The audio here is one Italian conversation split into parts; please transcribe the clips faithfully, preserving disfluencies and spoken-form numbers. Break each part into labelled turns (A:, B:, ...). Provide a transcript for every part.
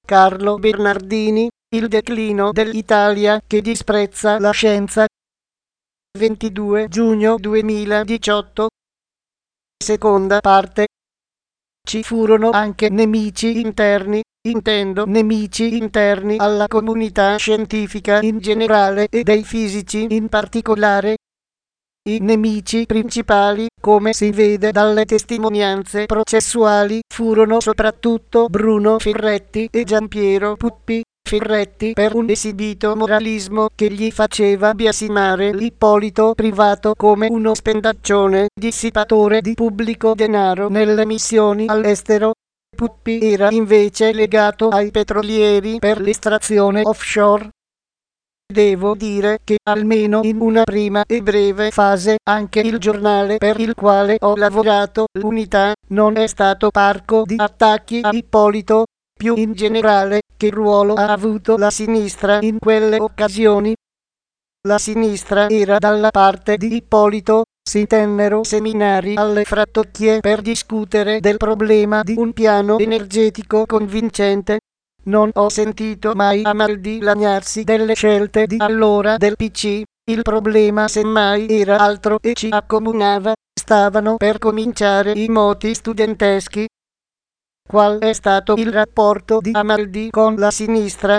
A: Carlo Bernardini, Il declino dell'Italia che disprezza la scienza. ventidue giugno duemiladiciotto. Seconda parte. Ci furono anche nemici interni, intendo nemici interni alla comunità scientifica in generale e dei fisici in particolare. I nemici principali, come si vede dalle testimonianze processuali, furono soprattutto Bruno Ferretti e Giampiero Puppi. Ferretti per un esibito moralismo che gli faceva biasimare l'Ippolito Privato come uno spendaccione, dissipatore di pubblico denaro nelle missioni all'estero. Puppi era invece legato ai petrolieri per l'estrazione offshore. Devo dire che almeno in una prima e breve fase anche il giornale per il quale ho lavorato, l'Unità, non è stato parco di attacchi a Ippolito. Più in generale, che ruolo ha avuto la sinistra in quelle occasioni? La sinistra era dalla parte di Ippolito, si tennero seminari alle Frattocchie per discutere del problema di un piano energetico convincente. Non ho sentito mai Amaldi lagnarsi delle scelte di allora del P C, il problema semmai era altro e ci accomunava, stavano per cominciare i moti studenteschi. Qual è stato il rapporto di Amaldi con la sinistra?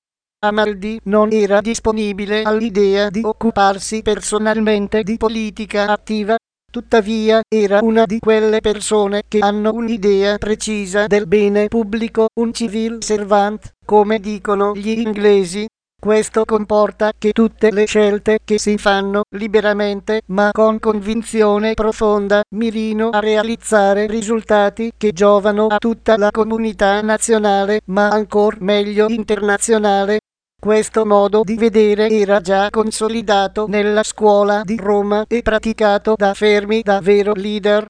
A: Amaldi non era disponibile all'idea di occuparsi personalmente di politica attiva, tuttavia era una di quelle persone che hanno un'idea precisa del bene pubblico, un civil servant, come dicono gli inglesi. Questo comporta che tutte le scelte che si fanno liberamente ma con convinzione profonda mirino a realizzare risultati che giovano a tutta la comunità nazionale ma ancor meglio internazionale. Questo modo di vedere era già consolidato nella scuola di Roma e praticato da Fermi da vero leader.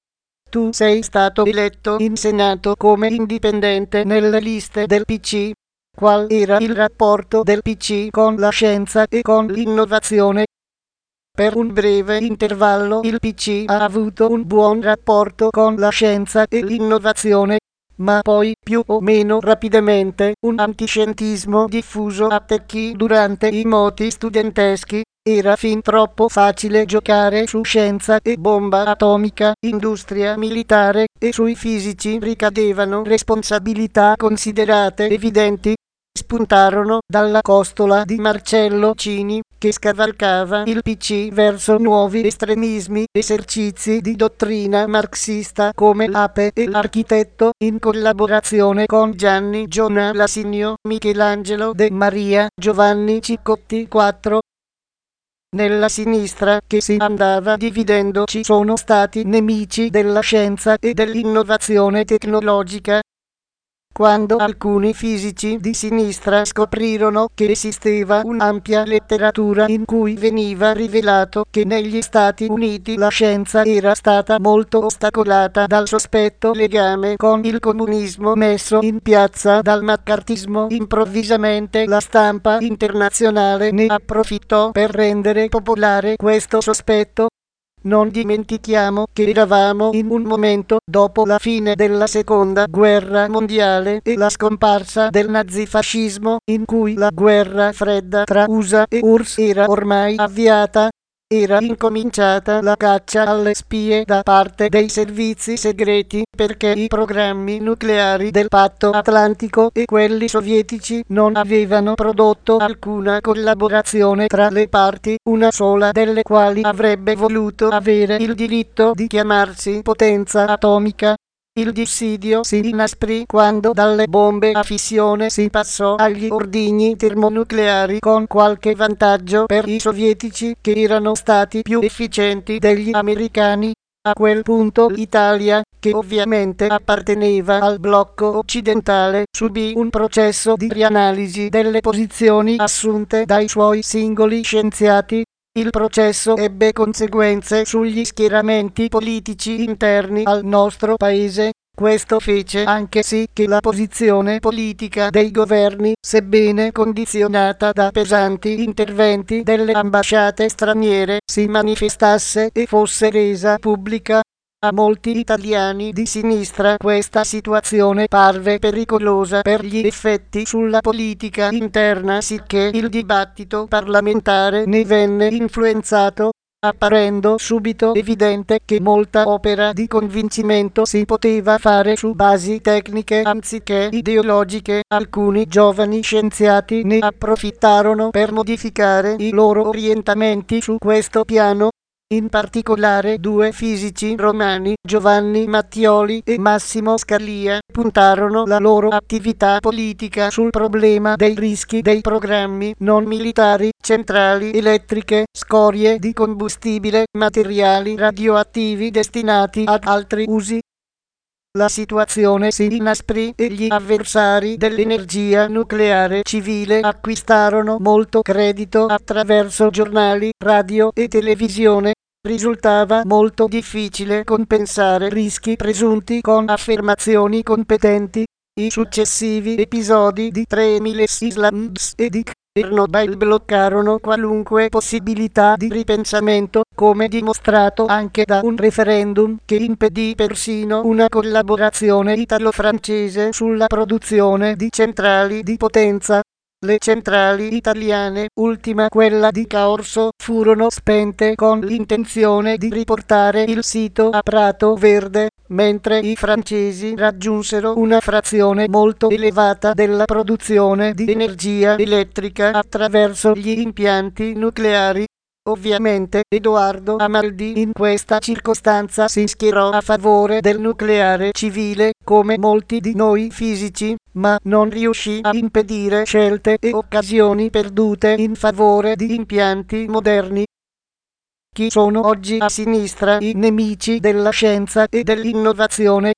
A: Tu sei stato eletto in Senato come indipendente nelle liste del P C. Qual era il rapporto del P C con la scienza e con l'innovazione? Per un breve intervallo il P C ha avuto un buon rapporto con la scienza e l'innovazione, ma poi, più o meno rapidamente, un antiscientismo diffuso attecchì durante i moti studenteschi. Era fin troppo facile giocare su scienza e bomba atomica, industria militare, e sui fisici ricadevano responsabilità considerate evidenti. Spuntarono dalla costola di Marcello Cini, che scavalcava il P C verso nuovi estremismi, esercizi di dottrina marxista come l'Ape e l'architetto, in collaborazione con Gianni Giona Lasinio, Michelangelo De Maria, Giovanni Cicotti quattro. Nella sinistra che si andava dividendo ci sono stati nemici della scienza e dell'innovazione tecnologica. Quando alcuni fisici di sinistra scoprirono che esisteva un'ampia letteratura in cui veniva rivelato che negli Stati Uniti la scienza era stata molto ostacolata dal sospetto legame con il comunismo messo in piazza dal maccartismo, improvvisamente la stampa internazionale ne approfittò per rendere popolare questo sospetto. Non dimentichiamo che eravamo in un momento dopo la fine della seconda guerra mondiale e la scomparsa del nazifascismo, in cui la guerra fredda tra U S A e U R S S era ormai avviata. Era incominciata la caccia alle spie da parte dei servizi segreti perché i programmi nucleari del Patto Atlantico e quelli sovietici non avevano prodotto alcuna collaborazione tra le parti, una sola delle quali avrebbe voluto avere il diritto di chiamarsi potenza atomica. Il dissidio si inasprì quando dalle bombe a fissione si passò agli ordigni termonucleari con qualche vantaggio per i sovietici che erano stati più efficienti degli americani. A quel punto l'Italia, che ovviamente apparteneva al blocco occidentale, subì un processo di rianalisi delle posizioni assunte dai suoi singoli scienziati. Il processo ebbe conseguenze sugli schieramenti politici interni al nostro paese. Questo fece anche sì che la posizione politica dei governi, sebbene condizionata da pesanti interventi delle ambasciate straniere, si manifestasse e fosse resa pubblica. A molti italiani di sinistra questa situazione parve pericolosa per gli effetti sulla politica interna, sicché il dibattito parlamentare ne venne influenzato, apparendo subito evidente che molta opera di convincimento si poteva fare su basi tecniche anziché ideologiche. Alcuni giovani scienziati ne approfittarono per modificare i loro orientamenti su questo piano. In particolare due fisici romani, Giovanni Mattioli e Massimo Scalia, puntarono la loro attività politica sul problema dei rischi dei programmi non militari, centrali elettriche, scorie di combustibile, materiali radioattivi destinati ad altri usi. La situazione si inasprì e gli avversari dell'energia nucleare civile acquistarono molto credito attraverso giornali, radio e televisione. Risultava molto difficile compensare rischi presunti con affermazioni competenti. I successivi episodi di Tre Miles Islands e di Chernobyl bloccarono qualunque possibilità di ripensamento, come dimostrato anche da un referendum che impedì persino una collaborazione italo-francese sulla produzione di centrali di potenza. Le centrali italiane, ultima quella di Caorso, furono spente con l'intenzione di riportare il sito a Prato Verde, mentre i francesi raggiunsero una frazione molto elevata della produzione di energia elettrica attraverso gli impianti nucleari. Ovviamente Edoardo Amaldi in questa circostanza si schierò a favore del nucleare civile, come molti di noi fisici, ma non riuscì a impedire scelte e occasioni perdute in favore di impianti moderni. Chi sono oggi a sinistra i nemici della scienza e dell'innovazione?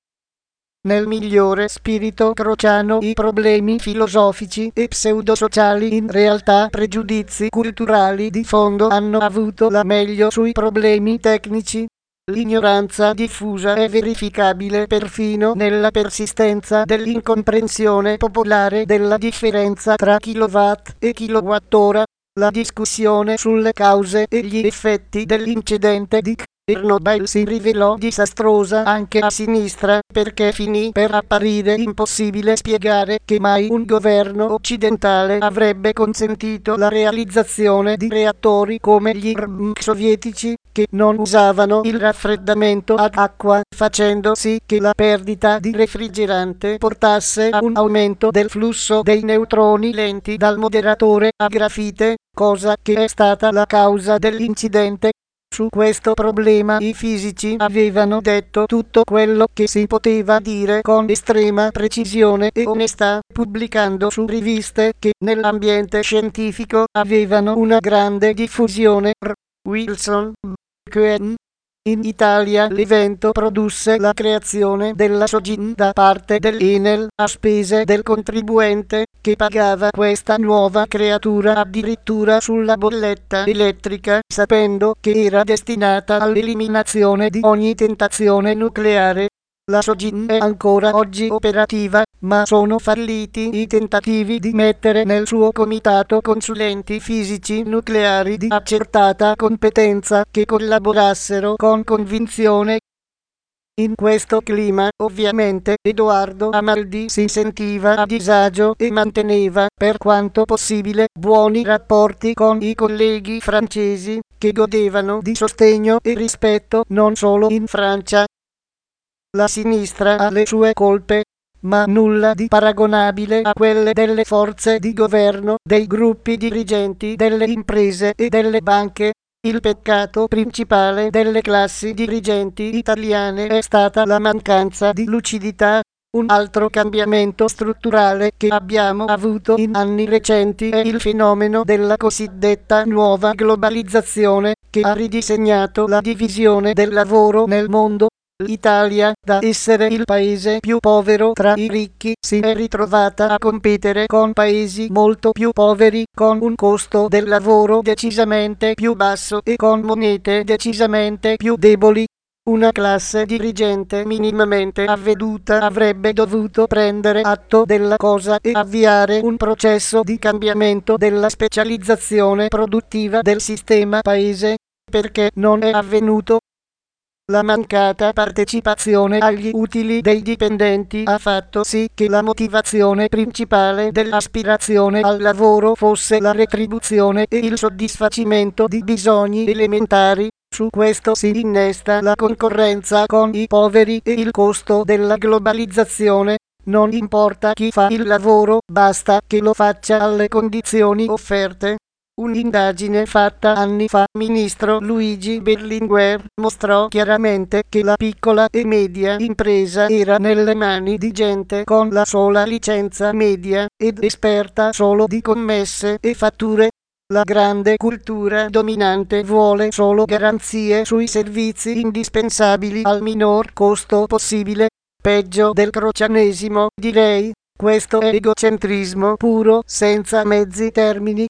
A: Nel migliore spirito crociano i problemi filosofici e pseudosociali, in realtà pregiudizi culturali di fondo, hanno avuto la meglio sui problemi tecnici. L'ignoranza diffusa è verificabile perfino nella persistenza dell'incomprensione popolare della differenza tra kilowatt e kilowattora. La discussione sulle cause e gli effetti dell'incidente di Chernobyl si rivelò disastrosa anche a sinistra, perché finì per apparire impossibile spiegare che mai un governo occidentale avrebbe consentito la realizzazione di reattori come gli R M sovietici, che non usavano il raffreddamento ad acqua, facendo sì che la perdita di refrigerante portasse a un aumento del flusso dei neutroni lenti dal moderatore a grafite, cosa che è stata la causa dell'incidente. Su questo problema i fisici avevano detto tutto quello che si poteva dire con estrema precisione e onestà, pubblicando su riviste che nell'ambiente scientifico avevano una grande diffusione. R. Wilson, Cohen. In Italia l'evento produsse la creazione della Sogin da parte dell'Enel a spese del contribuente, che pagava questa nuova creatura addirittura sulla bolletta elettrica, sapendo che era destinata all'eliminazione di ogni tentazione nucleare. La Sogin è ancora oggi operativa, ma sono falliti i tentativi di mettere nel suo comitato consulenti fisici nucleari di accertata competenza che collaborassero con convinzione. In questo clima, ovviamente, Edoardo Amaldi si sentiva a disagio e manteneva, per quanto possibile, buoni rapporti con i colleghi francesi, che godevano di sostegno e rispetto non solo in Francia. La sinistra ha le sue colpe, ma nulla di paragonabile a quelle delle forze di governo, dei gruppi dirigenti, delle imprese e delle banche. Il peccato principale delle classi dirigenti italiane è stata la mancanza di lucidità. Un altro cambiamento strutturale che abbiamo avuto in anni recenti è il fenomeno della cosiddetta nuova globalizzazione, che ha ridisegnato la divisione del lavoro nel mondo. L'Italia, da essere il paese più povero tra i ricchi, si è ritrovata a competere con paesi molto più poveri, con un costo del lavoro decisamente più basso e con monete decisamente più deboli. Una classe dirigente minimamente avveduta avrebbe dovuto prendere atto della cosa e avviare un processo di cambiamento della specializzazione produttiva del sistema paese, perché non è avvenuto. La mancata partecipazione agli utili dei dipendenti ha fatto sì che la motivazione principale dell'aspirazione al lavoro fosse la retribuzione e il soddisfacimento di bisogni elementari. Su questo si innesta la concorrenza con i poveri e il costo della globalizzazione. Non importa chi fa il lavoro, basta che lo faccia alle condizioni offerte. Un'indagine fatta anni fa, ministro Luigi Berlinguer, mostrò chiaramente che la piccola e media impresa era nelle mani di gente con la sola licenza media ed esperta solo di commesse e fatture. La grande cultura dominante vuole solo garanzie sui servizi indispensabili al minor costo possibile. Peggio del crocianesimo, direi. Questo è egocentrismo puro, senza mezzi termini.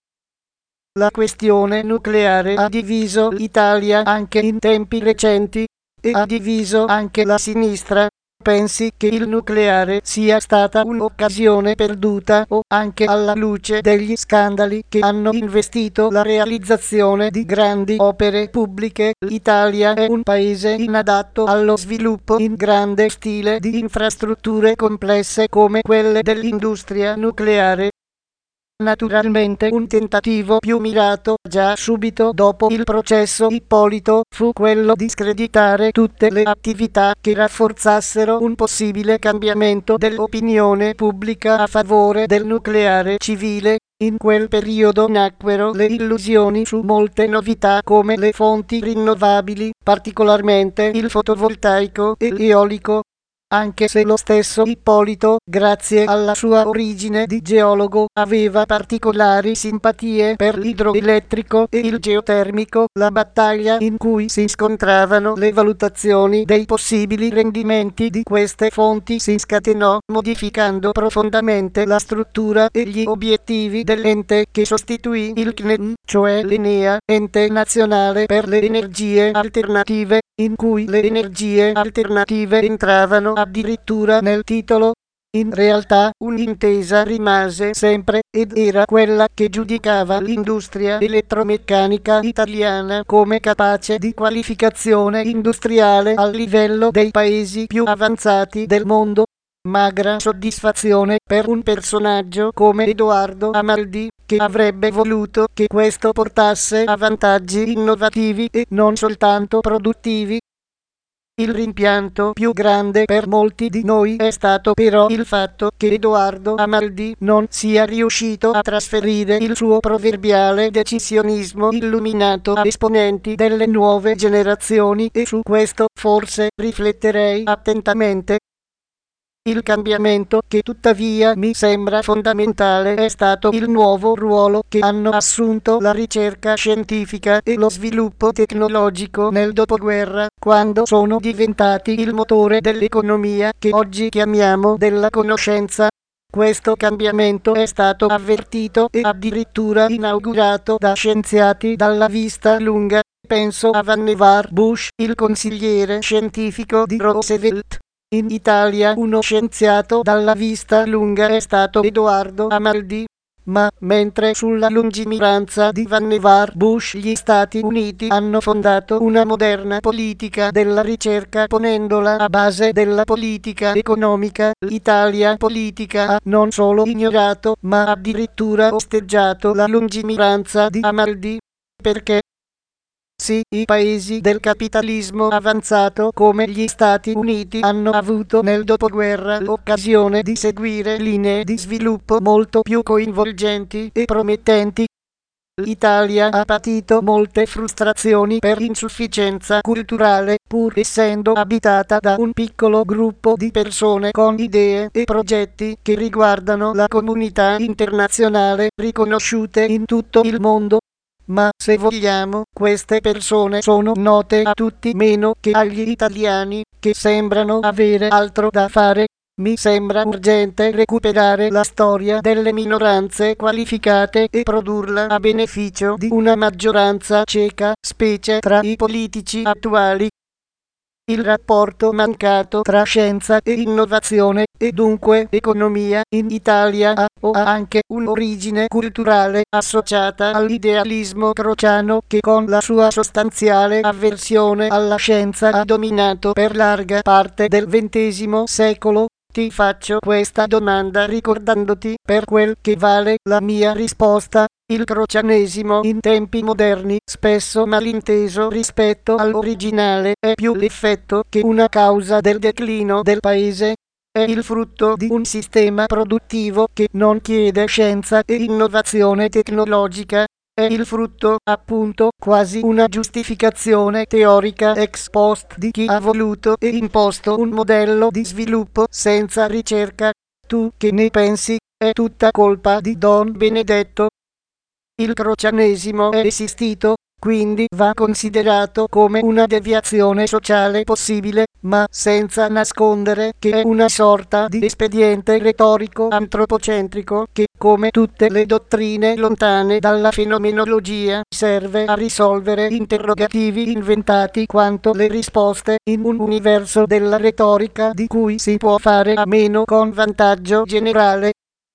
A: La questione nucleare ha diviso l'Italia anche in tempi recenti e ha diviso anche la sinistra. Pensi che il nucleare sia stata un'occasione perduta o, anche alla luce degli scandali che hanno investito la realizzazione di grandi opere pubbliche, l'Italia è un paese inadatto allo sviluppo in grande stile di infrastrutture complesse come quelle dell'industria nucleare? Naturalmente un tentativo più mirato, già subito dopo il processo Ippolito, fu quello di screditare tutte le attività che rafforzassero un possibile cambiamento dell'opinione pubblica a favore del nucleare civile. In quel periodo nacquero le illusioni su molte novità come le fonti rinnovabili, particolarmente il fotovoltaico e l'eolico. Anche se lo stesso Ippolito, grazie alla sua origine di geologo, aveva particolari simpatie per l'idroelettrico e il geotermico, la battaglia in cui si scontravano le valutazioni dei possibili rendimenti di queste fonti si scatenò, modificando profondamente la struttura e gli obiettivi dell'ente che sostituì il C N E M, cioè l'Enea, Ente Nazionale per le Energie Alternative, in cui le energie alternative entravano addirittura nel titolo. In realtà un'intesa rimase sempre ed era quella che giudicava l'industria elettromeccanica italiana come capace di qualificazione industriale al livello dei paesi più avanzati del mondo. Magra soddisfazione per un personaggio come Edoardo Amaldi, che avrebbe voluto che questo portasse a vantaggi innovativi e non soltanto produttivi. Il rimpianto più grande per molti di noi è stato però il fatto che Edoardo Amaldi non sia riuscito a trasferire il suo proverbiale decisionismo illuminato a esponenti delle nuove generazioni e su questo forse rifletterei attentamente. Il cambiamento che tuttavia mi sembra fondamentale è stato il nuovo ruolo che hanno assunto la ricerca scientifica e lo sviluppo tecnologico nel dopoguerra, quando sono diventati il motore dell'economia che oggi chiamiamo della conoscenza. Questo cambiamento è stato avvertito e addirittura inaugurato da scienziati dalla vista lunga. Penso a Vannevar Bush, il consigliere scientifico di Roosevelt. In Italia uno scienziato dalla vista lunga è stato Edoardo Amaldi. Ma mentre sulla lungimiranza di Vannevar Bush gli Stati Uniti hanno fondato una moderna politica della ricerca ponendola a base della politica economica, l'Italia politica ha non solo ignorato ma addirittura osteggiato la lungimiranza di Amaldi. Perché? Sì, i paesi del capitalismo avanzato come gli Stati Uniti hanno avuto nel dopoguerra l'occasione di seguire linee di sviluppo molto più coinvolgenti e promettenti. L'Italia ha patito molte frustrazioni per insufficienza culturale, pur essendo abitata da un piccolo gruppo di persone con idee e progetti che riguardano la comunità internazionale, riconosciute in tutto il mondo. Ma se vogliamo, queste persone sono note a tutti meno che agli italiani, che sembrano avere altro da fare. Mi sembra urgente recuperare la storia delle minoranze qualificate e produrla a beneficio di una maggioranza cieca, specie tra i politici attuali. il rapporto mancato tra scienza e innovazione, e dunque economia, in Italia ha o ha anche un'origine culturale associata all'idealismo crociano che con la sua sostanziale avversione alla scienza ha dominato per larga parte del ventesimo secolo. Ti faccio questa domanda ricordandoti per quel che vale la mia risposta. Il crocianesimo in tempi moderni, spesso malinteso rispetto all'originale, è più l'effetto che una causa del declino del paese. È il frutto di un sistema produttivo che non chiede scienza e innovazione tecnologica. È il frutto, appunto, quasi una giustificazione teorica ex post di chi ha voluto e imposto un modello di sviluppo senza ricerca. Tu che ne pensi? È tutta colpa di Don Benedetto. Il crocianesimo è esistito, quindi va considerato come una deviazione sociale possibile, ma senza nascondere che è una sorta di espediente retorico antropocentrico che, come tutte le dottrine lontane dalla fenomenologia, serve a risolvere interrogativi inventati quanto le risposte in un universo della retorica di cui si può fare a meno con vantaggio generale.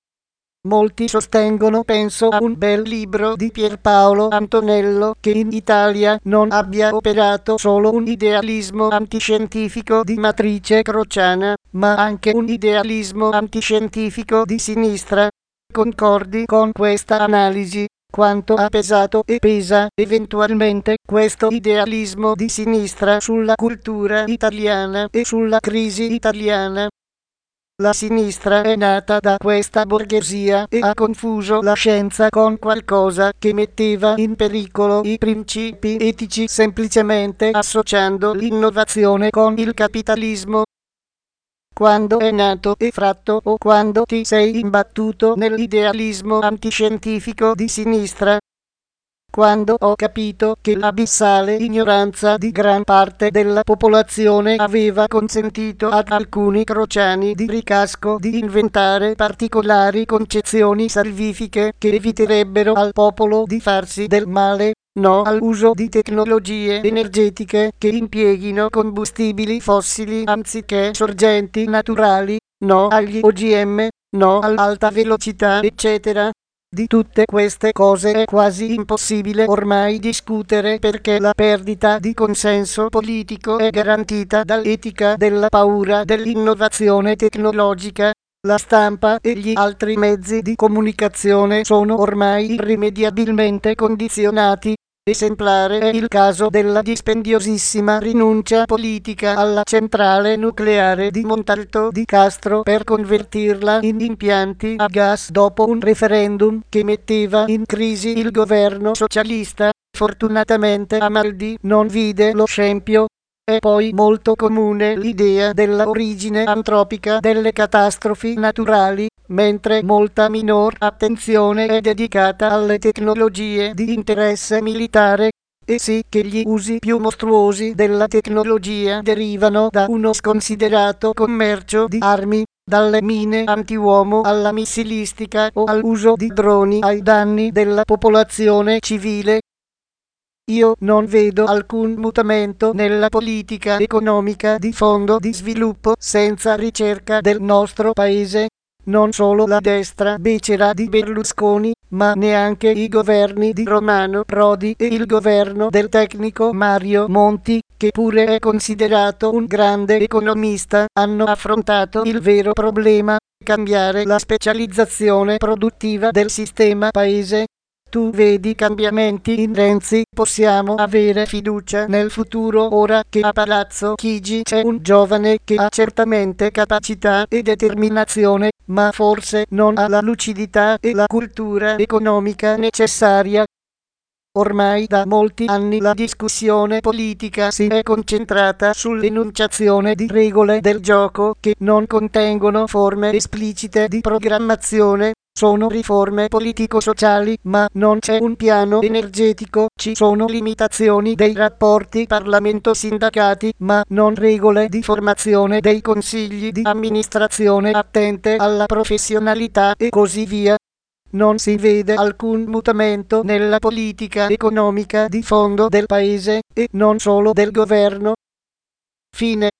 A: Molti sostengono, penso a un bel libro di Pierpaolo Antonello, che in Italia non abbia operato solo un idealismo antiscientifico di matrice crociana, ma anche un idealismo antiscientifico di sinistra. Concordi con questa analisi? Quanto ha pesato e pesa eventualmente questo idealismo di sinistra sulla cultura italiana e sulla crisi italiana? La sinistra è nata da questa borghesia e ha confuso la scienza con qualcosa che metteva in pericolo i principi etici semplicemente associando l'innovazione con il capitalismo. Quando è nato e fratto o quando ti sei imbattuto nell'idealismo antiscientifico di sinistra? Quando ho capito che l'abissale ignoranza di gran parte della popolazione aveva consentito ad alcuni crociani di ricasco di inventare particolari concezioni salvifiche che eviterebbero al popolo di farsi del male, no all'uso di tecnologie energetiche che impieghino combustibili fossili anziché sorgenti naturali, no agli O G M, no all'alta velocità, eccetera. Di tutte queste cose è quasi impossibile ormai discutere perché la perdita di consenso politico è garantita dall'etica della paura dell'innovazione tecnologica. La stampa e gli altri mezzi di comunicazione sono ormai irrimediabilmente condizionati. Esemplare è il caso della dispendiosissima rinuncia politica alla centrale nucleare di Montalto di Castro per convertirla in impianti a gas dopo un referendum che metteva in crisi il governo socialista. Fortunatamente Amaldi non vide lo scempio. È poi molto comune l'idea della origine antropica delle catastrofi naturali, mentre molta minor attenzione è dedicata alle tecnologie di interesse militare. E sì che gli usi più mostruosi della tecnologia derivano da uno sconsiderato commercio di armi, dalle mine antiuomo alla missilistica o all'uso di droni ai danni della popolazione civile. Io non vedo alcun mutamento nella politica economica di fondo di sviluppo senza ricerca del nostro paese. Non solo la destra becera di Berlusconi, ma neanche i governi di Romano Prodi e il governo del tecnico Mario Monti, che pure è considerato un grande economista, hanno affrontato il vero problema: cambiare la specializzazione produttiva del sistema paese. Tu vedi cambiamenti in Renzi? Possiamo avere fiducia nel futuro ora che a Palazzo Chigi c'è un giovane che ha certamente capacità e determinazione, ma forse non ha la lucidità e la cultura economica necessaria. Ormai da molti anni la discussione politica si è concentrata sull'enunciazione di regole del gioco che non contengono forme esplicite di programmazione. Sono riforme politico-sociali, ma non c'è un piano energetico, ci sono limitazioni dei rapporti Parlamento-sindacati, ma non regole di formazione dei consigli di amministrazione attente alla professionalità e così via. Non si vede alcun mutamento nella politica economica di fondo del paese, e non solo del governo. Fine.